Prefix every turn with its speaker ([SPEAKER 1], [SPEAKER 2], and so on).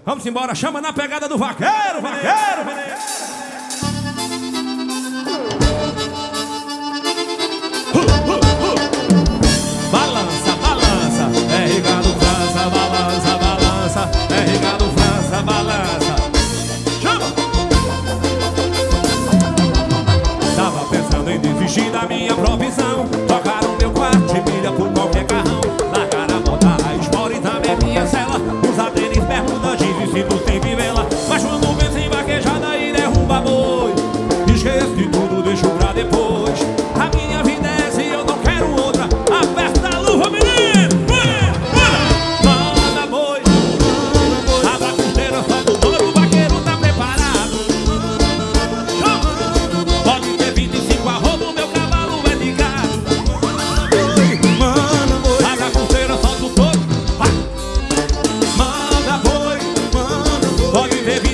[SPEAKER 1] Vamos embora, chama na pegada do vaqueiro, vaqueiro, Balança, balança, é Ricardo França, balança, balança, é Ricardo França, balança. Chama! Tava pensando em desistir da minha profissão, tocar o meu quarto de milha por qualquer carrão, largar a moda, a espora e também minha cela, usar tênis, bermuda, jeans e cinto sem fivela. Mas quando pensa em vaquejada e derruba boi, esqueço de tudo, deixo pra depois. A minha vida é essa e eu não quero outra. Aperta a luva, menino! Manda boi, abra a costeira, solta o touro, o vaqueiro tá preparado. Pode ter 25 arroba, o meu cavalo é de gado. Manda boi, abra a costeira, solta o touro, vai. Manda boi, pode ter